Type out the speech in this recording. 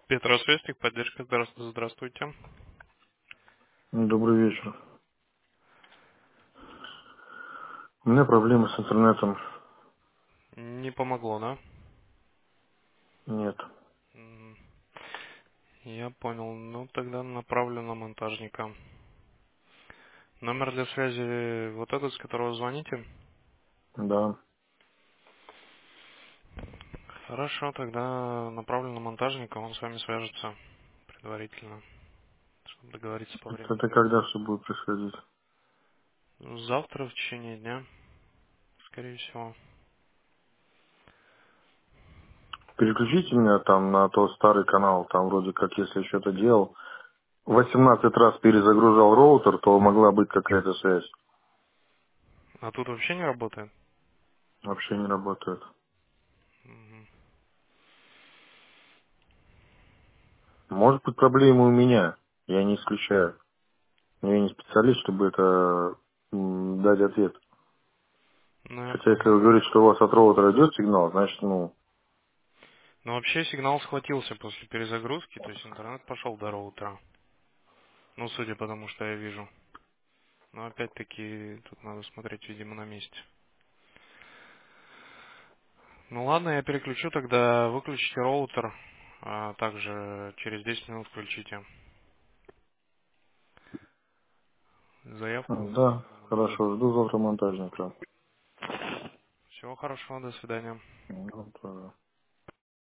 Петросвязь, техподдержка. Здравствуйте. Добрый вечер. У меня проблемы с интернетом. Не помогло, да? Нет. М, Я понял. Ну, тогда направлю на монтажника. Номер для связи вот этот, с которого звоните? Да. Хорошо, тогда направлю на монтажника, он с вами свяжется предварительно, чтобы договориться по Это времени. когда все будет происходить? Завтра в течение дня, скорее всего. Переключите меня там на тот старый канал. Там вроде как, если я что-то делал, 18 раз перезагружал роутер, то могла быть какая-то связь. А тут вообще не работает? Вообще не работает. Мгм. Может быть, проблема у меня. Я не исключаю. Но я не специалист, чтобы это дать ответ. Ну, я Хотя если понял. вы говорите, что у вас от роутера идет сигнал, значит, Но вообще сигнал схватился после перезагрузки, то есть интернет пошел до роутера. Ну, судя по тому, что я вижу. Но опять-таки тут надо смотреть, видимо, на месте. Ну ладно, я переключу, тогда выключите роутер, а также через 10 минут включите. Заявку да, оформлю на хорошо, жду завтра монтажника. Всего хорошего, до свидания. Ну, да.